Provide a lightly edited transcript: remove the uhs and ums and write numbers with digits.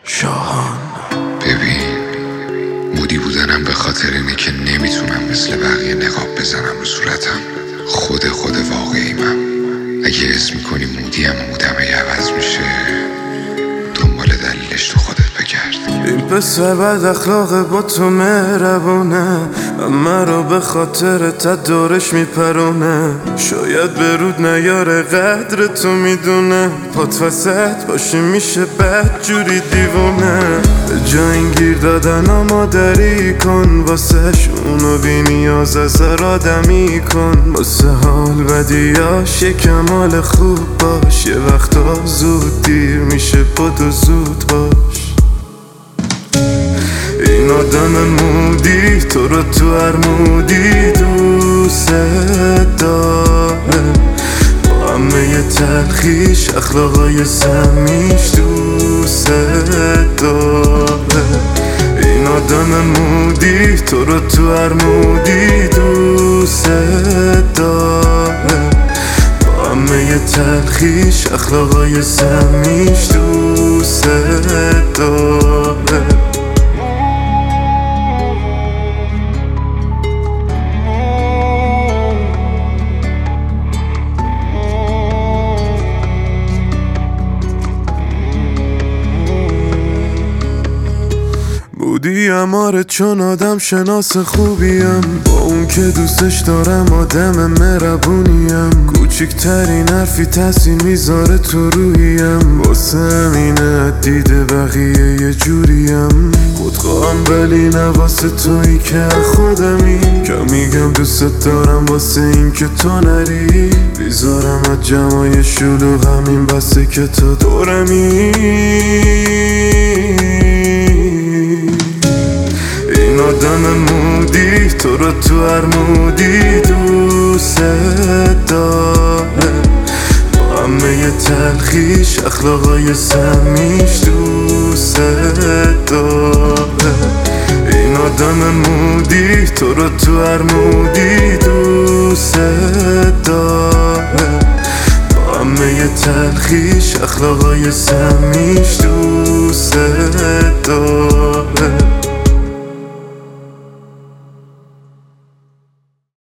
شاهان. ببین، مودی بودنم به خاطر اینه که نمیتونم مثل بقیه نقاب بزنم رو صورتم. خود واقعیمم. اگه اسم میکنی مودیم و مودم اگه عوض میشه، دنبال دلیلش تو خودت بگرد. این پسر بد اخلاق با تو مهربونه، اما رو به خاطر دورش میپرونه. شاید به رود نیاره قدر تو میدونه، پات وسط باشی میشه بد جوری دیوونه. به جا این گیر دادن و مادری کن واسش، اونو بی نیاز از آدمی کن. واسه حال بدیاش یه کمال خوب باش، یه وقتا زود دیر میشه بدو زود باش. این آدم مودی تو رو تو هر مودی دوست داره، با همه ی تلخیش اخلاقای سمیش دوست داره. این آدم مودی تو رو تو هر مودی دوست داره، با همه ی تلخیش اخلاقای سمیش دوست داره. بودیم آره، چون آدم شناس خوبیم، با اون که دوستش دارم آدم مهربونیم. کوچکترین حرفی تاثیر میذاره تو روحیم، واسه همینه دیده بقیه یه جوریم. خودخواهم ولی نه واسه تویی که خودمی، که میگم دوست دارم واسه این که تو نری. بیزارم از جمعای شلوغ، همین بسه که تو دورمی. این آدم مودی تو رو تو هر مودی دوست داره، با همه ی تلخیش اخلاقای سمیش دوست داره. این آدم مودی تو رو تو هر مودی دوست داره، با همه ی تلخیش اخلاقای سمیش دوست داره.